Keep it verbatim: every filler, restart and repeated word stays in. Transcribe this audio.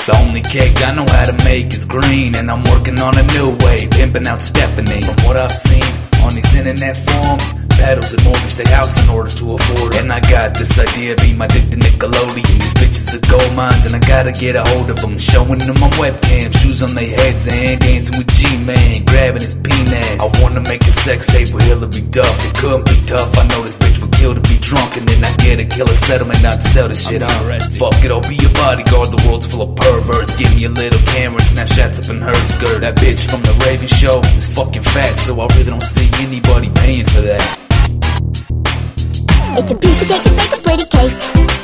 The only cake I know how to make is green, and I'm working on a new way, pimping out Stephanie. From what I've seen on these internet forums, pedals and mortgage their house in order to afford it. And I got this idea of being my dick to Nickelodeon. These bitches are gold mines and I gotta get a hold of them, showing them on webcam, shoes on their heads and dancing with G-Man, grabbing his penis. I wanna make a sex tape with Hillary Duff. It couldn't be tough, I know this bitch would kill to be drunk, and then I get a killer settlement not to sell this shit on. Fuck it, I'll be a bodyguard, the world's full of perverts. Give me a little camera and snap shots up in her skirt. That bitch from the Raven show is fucking fat, so I really don't see anybody paying for that. It's a piece of cake to make a pretty cake.